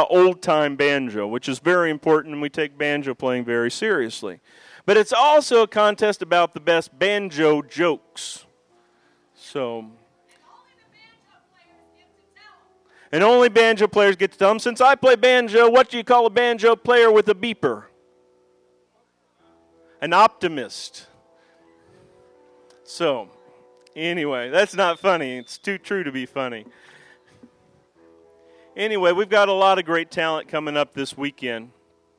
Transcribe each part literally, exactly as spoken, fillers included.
about old-time banjo, which is very important, and we take banjo playing very seriously. But it's also a contest about the best banjo jokes. So, and only banjo players get to tell them. Since I play banjo, what do you call a banjo player with a beeper? An optimist. So, anyway, that's not funny. It's too true to be funny. Anyway, we've got a lot of great talent coming up this weekend.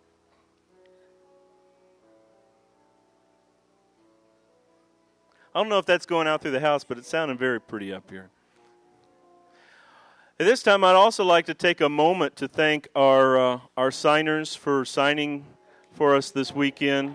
I don't know if that's going out through the house, but it sounded very pretty up here. At this time, I'd also like to take a moment to thank our uh, our signers for signing for us this weekend.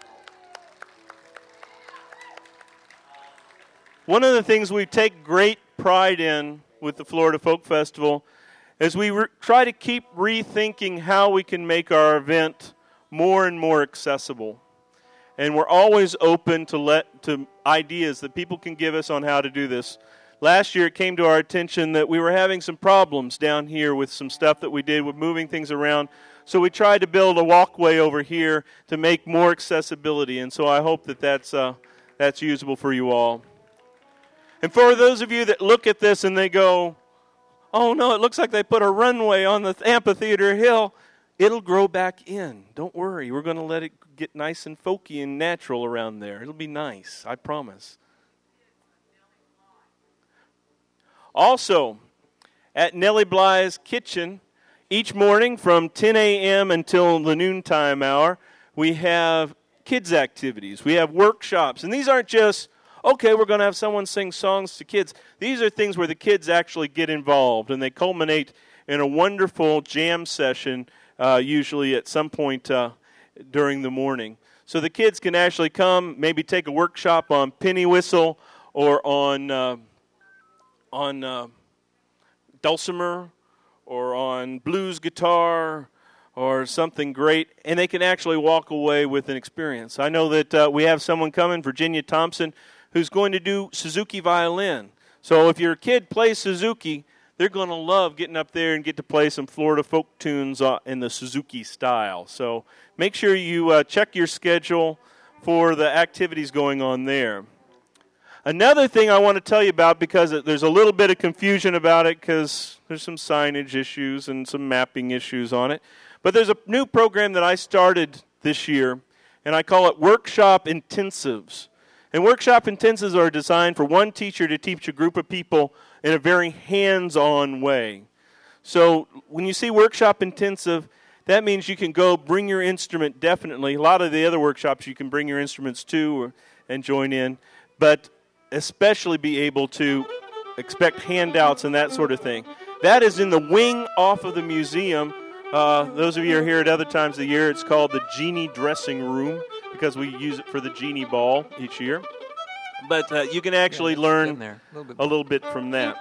One of the things we take great pride in with the Florida Folk Festival is we re- try to keep rethinking how we can make our event more and more accessible. And we're always open to let to ideas that people can give us on how to do this. Last year it came to our attention that we were having some problems down here with some stuff that we did with moving things around. So we tried to build a walkway over here to make more accessibility. And so I hope that that's, uh, that's usable for you all. And for those of you that look at this and they go, oh no, it looks like they put a runway on the amphitheater hill, it'll grow back in. Don't worry, we're going to let it get nice and folky and natural around there. It'll be nice, I promise. Also, at Nellie Bly's Kitchen, each morning from ten a.m. until the noontime hour, we have kids' activities. We have workshops. And these aren't just, okay, we're going to have someone sing songs to kids. These are things where the kids actually get involved, and they culminate in a wonderful jam session, uh, usually at some point uh, during the morning. So the kids can actually come, maybe take a workshop on penny whistle or on uh, on uh, dulcimer or on blues guitar or something great, and they can actually walk away with an experience. I know that uh, we have someone coming, Virginia Thompson, who's going to do Suzuki violin. So if your kid plays Suzuki, they're going to love getting up there and get to play some Florida folk tunes uh, in the Suzuki style. So make sure you uh, check your schedule for the activities going on there. Another thing I want to tell you about, because there's a little bit of confusion about it because there's some signage issues and some mapping issues on it, but there's a new program that I started this year, and I call it Workshop Intensives. And workshop intensives are designed for one teacher to teach a group of people in a very hands-on way. So when you see workshop intensive, that means you can go bring your instrument definitely. A lot of the other workshops you can bring your instruments to or, and join in, but especially be able to expect handouts and that sort of thing. That is in the wing off of the museum. Uh, those of you who are here at other times of the year, it's called the Genie Dressing Room, because we use it for the Genie Ball each year. But uh, you can actually yeah, learn there. A, little a little bit from that.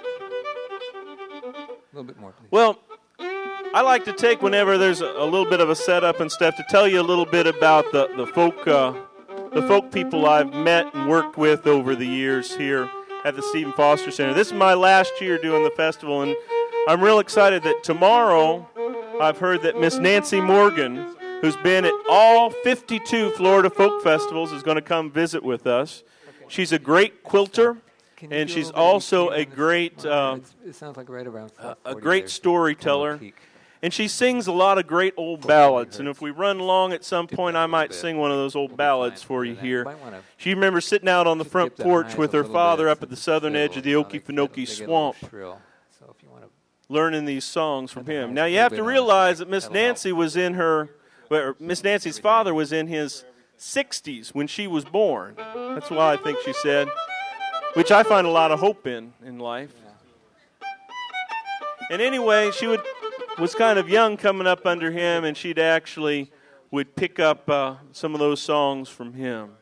A little bit more, please. Well, I like to take whenever there's a, a little bit of a setup and stuff to tell you a little bit about the, the folk uh, the folk people I've met and worked with over the years here at the Stephen Foster Center. This is my last year doing the festival, and I'm real excited that tomorrow I've heard that Miss Nancy Morgan, who's been at all fifty-two Florida Folk Festivals, is going to come visit with us. She's a great quilter, and she's also a great uh, it sounds like right around a great storyteller. And she sings a lot of great old ballads. And if we run long at some point, I might sing one of those old ballads for you here. She remembers sitting out on the front porch with her father up at the southern edge of the Okefenokee Swamp, learning these songs from him. Now, you have to realize that Miss Nancy was in her, well, Miss Nancy's father was in his sixties when she was born. That's why I think she said, which I find a lot of hope in in life. And anyway, she would was kind of young coming up under him, and she'd actually would pick up uh, some of those songs from him.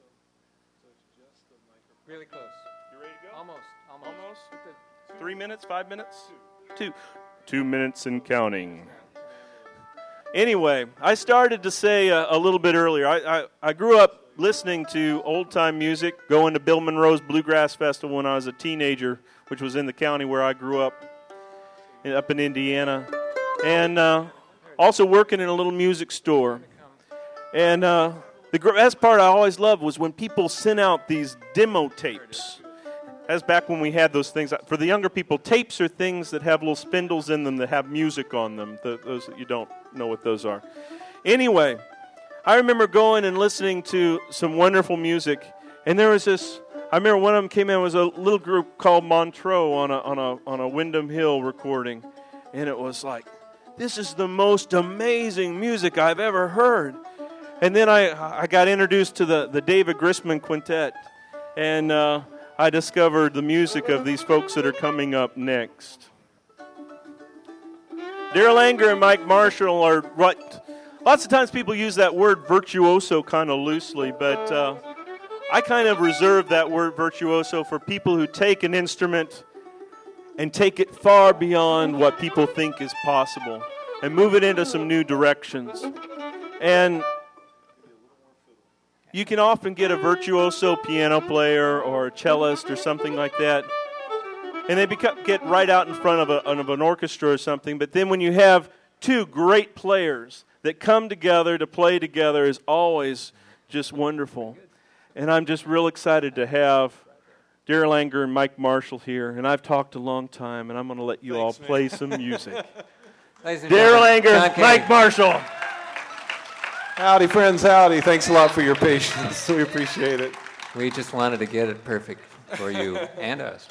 Really close. You ready to go? Almost. Almost. Almost? Three minutes? Five minutes? Two. Two minutes and counting. Anyway, I started to say uh, a little bit earlier, I, I, I grew up listening to old-time music, going to Bill Monroe's Bluegrass Festival when I was a teenager, which was in the county where I grew up, up in Indiana. and uh, also working in a little music store. And uh, the best part I always loved was when people sent out these demo tapes. That's back when we had those things. For the younger people, tapes are things that have little spindles in them that have music on them. The, those you don't know what those are. Anyway, I remember going and listening to some wonderful music, and there was this. I remember one of them came in. It was a little group called Montreux on a on a on a Windham Hill recording, and it was like, this is the most amazing music I've ever heard. And then I I got introduced to the the David Grisman Quintet, and uh, I discovered the music of these folks that are coming up next. Darrell Anger and Mike Marshall are what. Lots of times people use that word virtuoso kind of loosely, but uh, I kind of reserve that word virtuoso for people who take an instrument and take it far beyond what people think is possible and move it into some new directions. And you can often get a virtuoso piano player or a cellist or something like that, and they become, get right out in front of, a, of an orchestra or something, but then when you have two great players that come together to play together is always just wonderful. And I'm just real excited to have Darrell Anger and Mike Marshall here. And I've talked a long time, and I'm going to let you Thanks, all play man. some music. Darrell Anger, Mike Marshall. Howdy, friends, howdy. Thanks a lot for your patience. We appreciate it. We just wanted to get it perfect for you and us.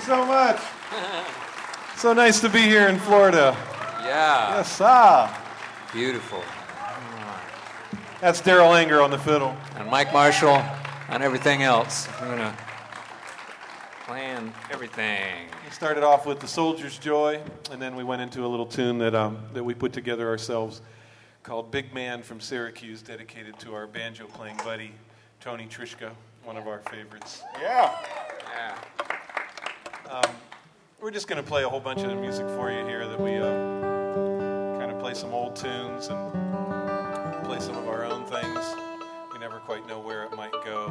so much. So nice to be here in Florida. Yeah. Yes, ah. Beautiful. That's Daryl Anger on the fiddle. And Mike Marshall on everything else. We're going to plan everything. We started off with The Soldier's Joy, and then we went into a little tune that um, that we put together ourselves called Big Man from Syracuse, dedicated to our banjo-playing buddy, Tony Trishka, one of our favorites. Yeah. Yeah. Um, we're just going to play a whole bunch of the music for you here that we uh, kind of play some old tunes and play some of our own things. We never quite know where it might go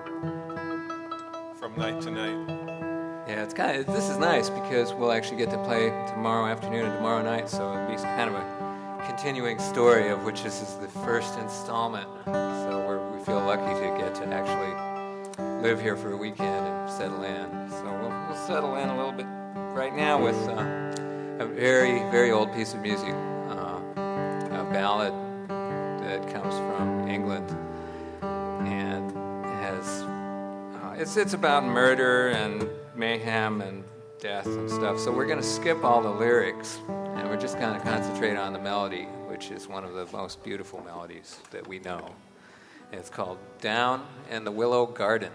from night to night. Yeah, it's kind of, this is nice because we'll actually get to play tomorrow afternoon and tomorrow night, so it'll be kind of a continuing story of which this is the first installment. So we're, we feel lucky to get to actually live here for a weekend and settle in. So we'll, we'll settle in a little bit right now with uh, a very, very old piece of music, uh, a ballad that comes from England, and has uh, it's it's about murder and mayhem and death and stuff. So we're going to skip all the lyrics, and we're just going to concentrate on the melody, which is one of the most beautiful melodies that we know. And it's called Down in the Willow Garden.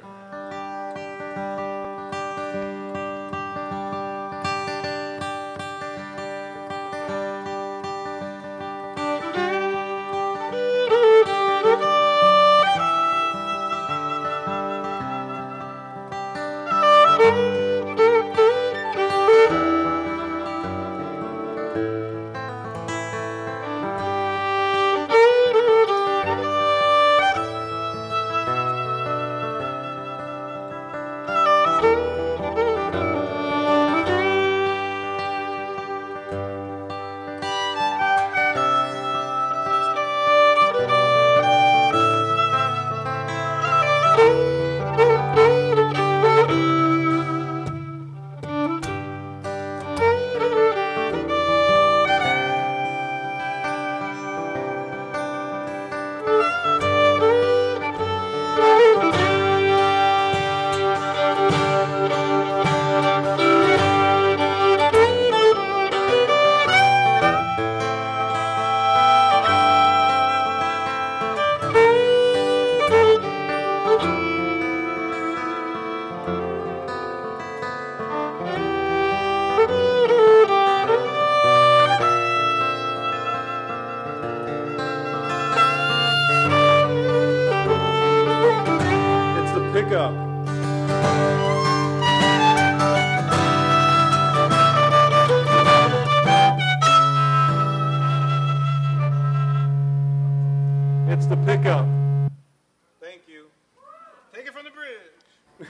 It's the pickup. Thank you. Take it from the bridge.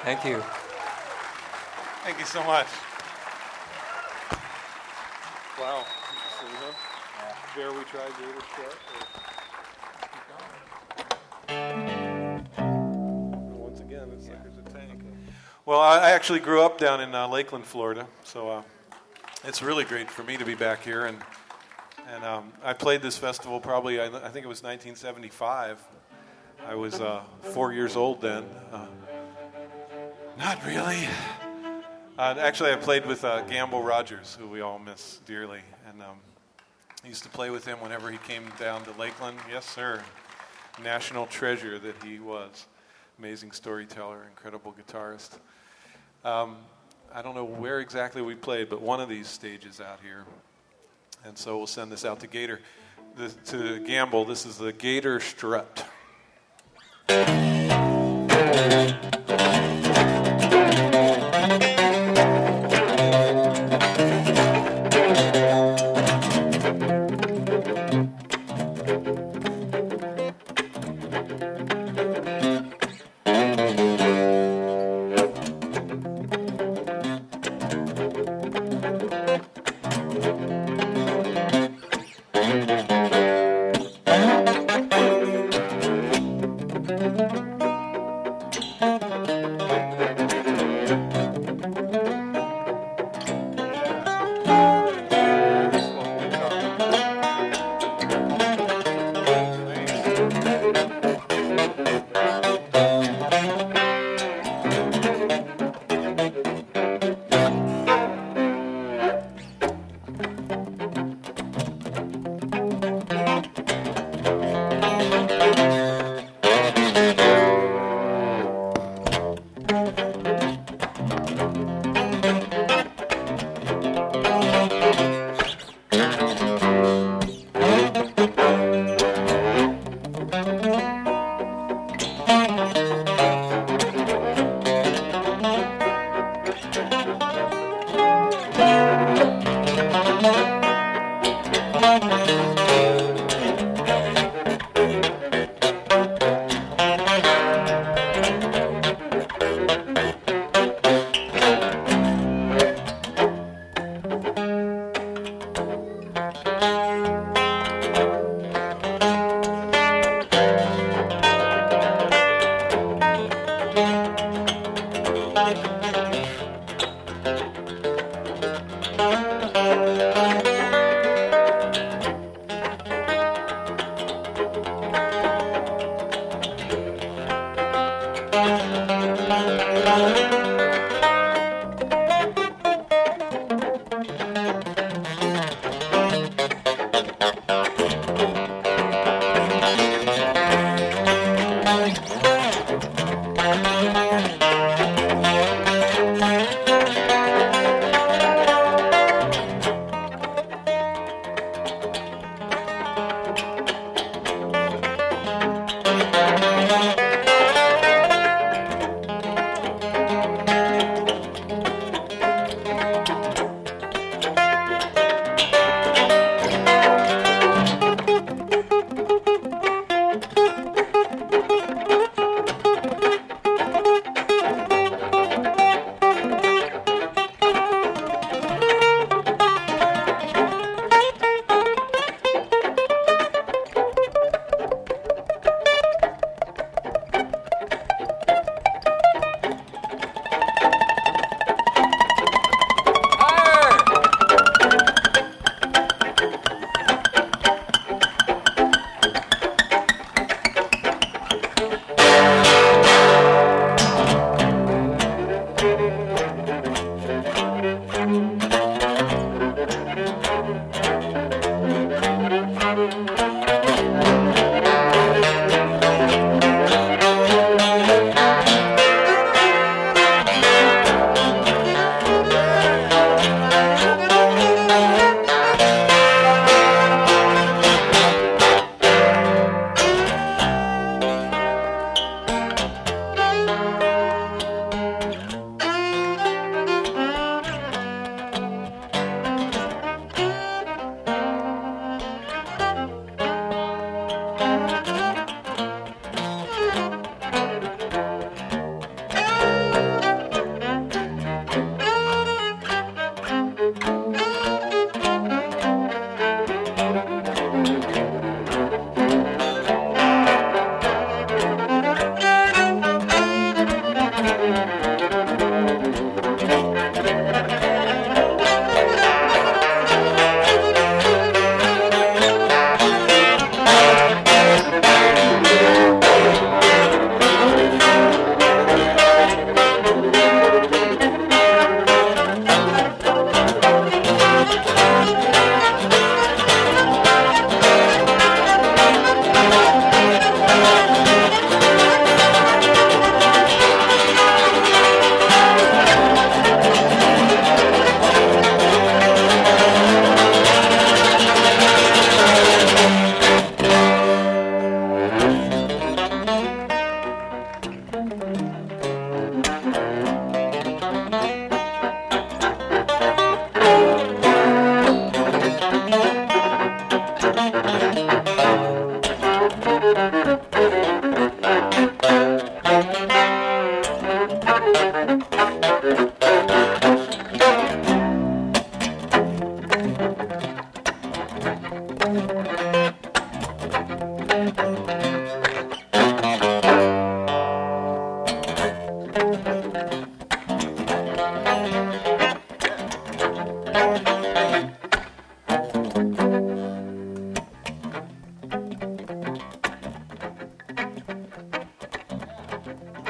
Thank you. Thank you so much. Wow. Interesting, huh? Yeah. Dare we try Gator Strut? Once again, it's yeah. like there's a tank. Well, I actually grew up down in uh, Lakeland, Florida, so uh, it's really great for me to be back here. And and um, I played this festival probably, I, I think it was nineteen seventy-five. I was uh, four years old then. Uh, not really. Uh, actually, I played with uh, Gamble Rogers, who we all miss dearly. And um, I used to play with him whenever he came down to Lakeland. Yes, sir. National treasure that he was. Amazing storyteller, incredible guitarist. Um, I don't know where exactly we played, but one of these stages out here. And so we'll send this out to Gator. This, to Gamble, this is the Gator Strut.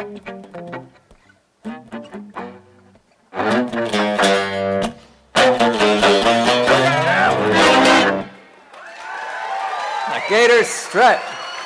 Gator Strut.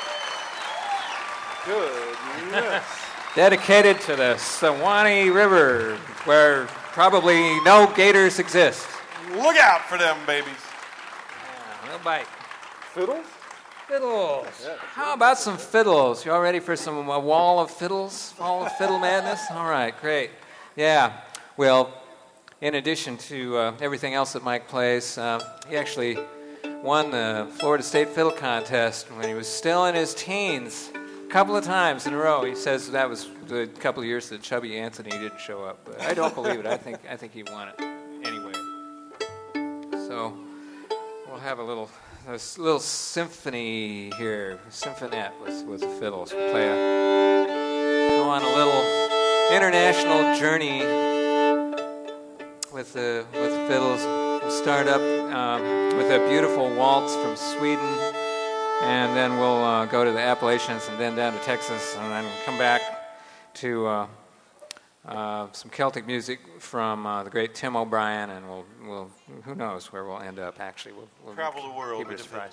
Goodness. Dedicated to the Suwannee River, where probably no gators exist. Look out for them babies. Yeah, they'll bite. Fiddles? Fiddles. How about some fiddles? You all ready for some uh, wall of fiddles? Wall of fiddle madness? All right, great. Yeah, well, in addition to uh, everything else that Mike plays, uh, he actually won the Florida State Fiddle Contest when he was still in his teens a couple of times in a row. He says that was the couple of years that Chubby Anthony didn't show up. But I don't believe it. I think I think he won it anyway. So we'll have a little a little symphony here. Symphonette with with the fiddles. We'll play a go on a little international journey with the with the fiddles. We'll start up um, with a beautiful waltz from Sweden, and then we'll uh, go to the Appalachians and then down to Texas, and then come back to uh, uh, some Celtic music from uh, the great Tim O'Brien, and we'll, we'll who knows where we'll end up, actually. We'll, we'll Travel the world keep it a with the surprise.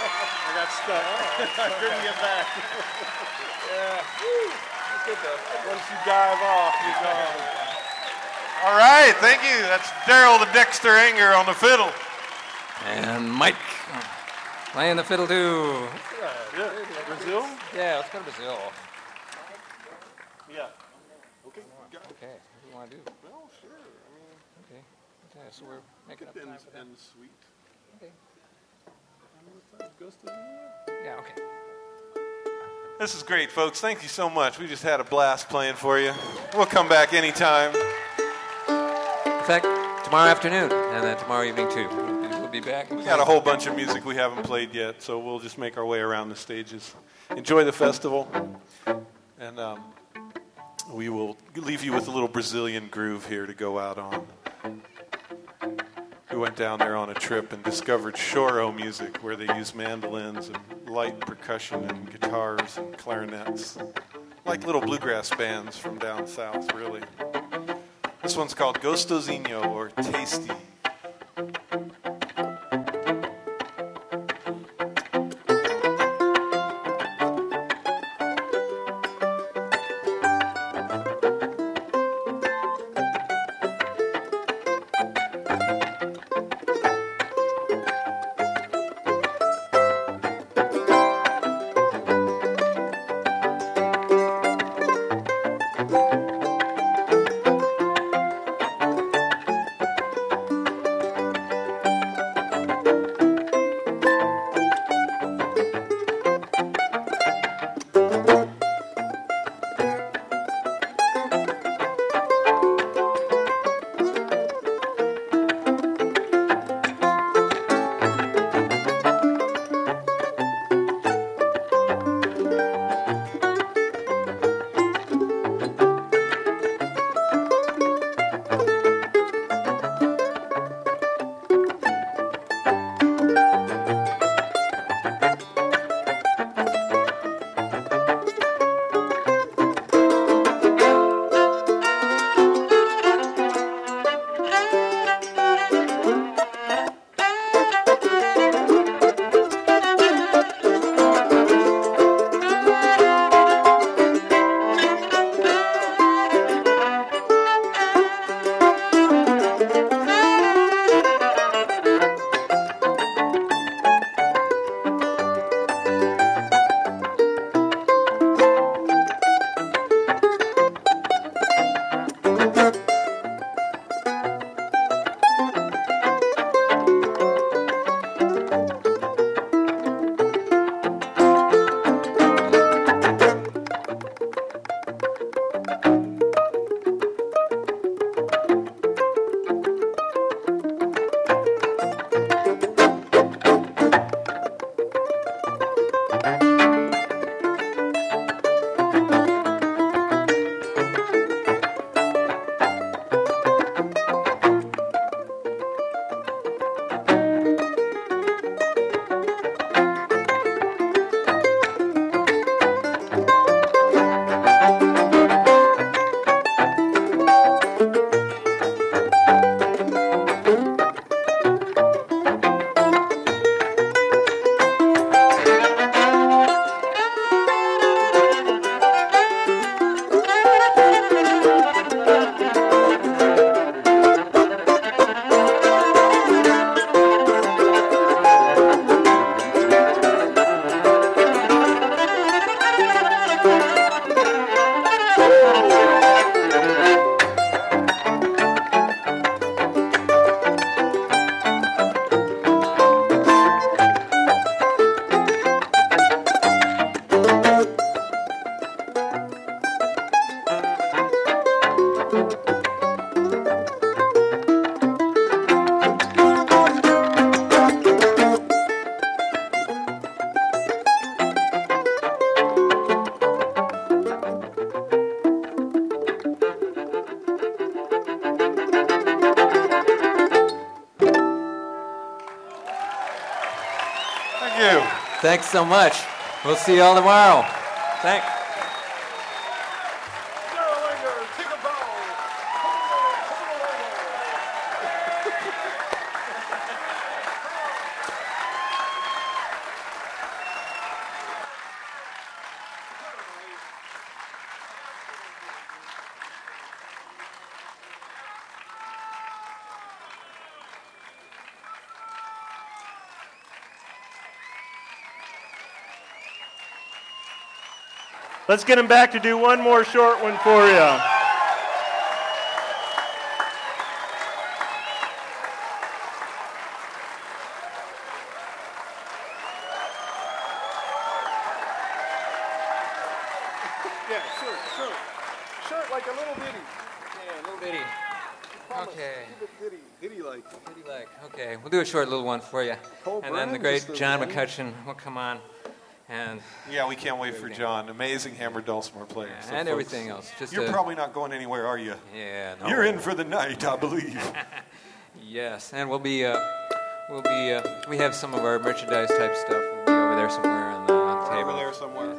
I got stuck. I couldn't get back. Yeah. Once you dive off, you're gone. All right, thank you. That's Daryl the Dexter Anger on the fiddle. And Mike playing the fiddle too. Yeah. Brazil? Yeah, let's go to Brazil. Yeah. Okay. Got it. Okay, what do you want to do? Well, sure. I mean, Okay. Okay, so we're making up time and, for that. and sweet. Okay. Goes to Yeah, okay. This is great, folks. Thank you so much. We just had a blast playing for you. We'll come back anytime. In fact, tomorrow afternoon, and then tomorrow evening too. We'll be, we'll be back. We got a whole bunch of music we haven't played yet, so we'll just make our way around the stages. Enjoy the festival, and um, we will leave you with a little Brazilian groove here to go out on. We went down there on a trip and discovered choro music, where they use mandolins and light percussion and guitars and clarinets, like little bluegrass bands from down south, really. This one's called Gostosinho, or Tasty. you. Thanks so much. We'll see you all tomorrow. Thanks. Let's get him back to do one more short one for you. Yeah, short, short. Short like a little ditty. Yeah, a little bitty. Okay. Ditty, ditty like. Ditty like. Okay, we'll do a short little one for you. Cole And then the Brown great just the John one. McCutcheon will come on. And, Yeah, we can't wait for John. Amazing hammer dulcimer player. yeah, So and folks, everything else. Just You're a, probably not going anywhere, are you? Yeah, no. You're in for the night, I believe. Yes, and we'll be, uh, we'll be, uh, we have some of our merchandise type stuff. We'll be over there somewhere on the, on the table. Over there somewhere.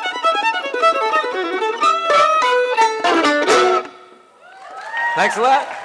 Thanks a lot.